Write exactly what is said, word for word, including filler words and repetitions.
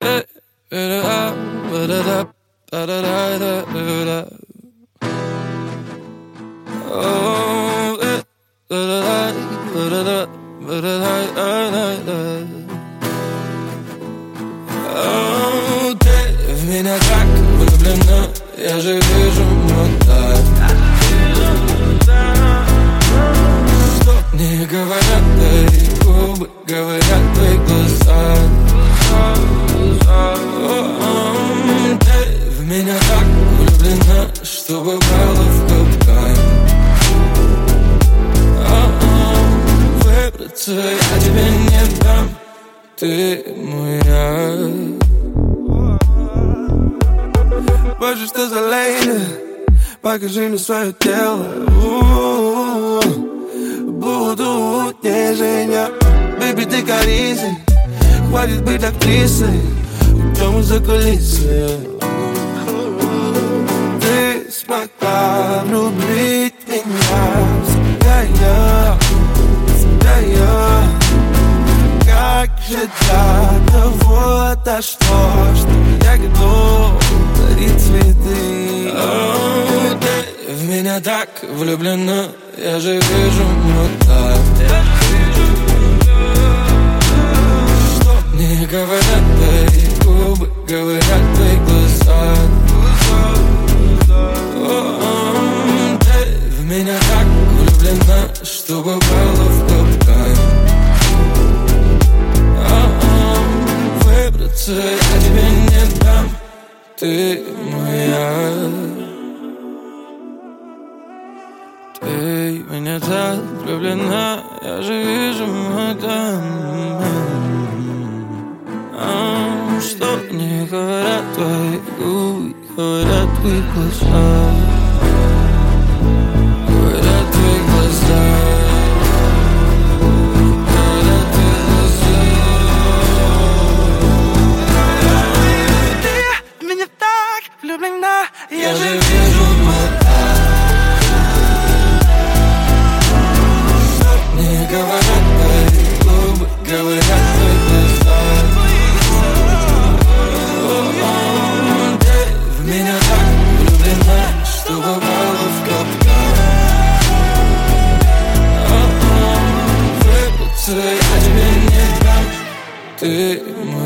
Ты в меня так влюблена, я же вижу мута. Что мне говорят твои губы, говорят твои глаза. Ты в меня так влюблена, что попала в капкан. Выбраться я тебе не дам, ты моя. Боже, что за лейли, покажи мне свое тело. Буду нежнее. Бэйби, ты корейский, хватит быть актрисой. Уйдем за кулисы. Ты смогла влюбить меня. Всегда я, всегда я. Как же для того-то что, что я готов дарить цветы. Oh, ты в меня так влюблена, я же вижу мута. Что мне говорят твои губы, говорят твои глаза. Oh, ты в меня так влюблена, что попала в капкан. Выбраться я тебе не дам, ты моя. Ты в меня так влюблена, я же вижу мадам. А, что мне говорят твои губы, говорят твои глаза. Говорят твои глаза. Говорят твои глаза. Ты в меня так влюблена, я же вижу мадам. Говорят твои губы, говорят твои глаза. Ты в меня так влюблена, что попала в капкан. Выбраться я тебе не дам, ты мой.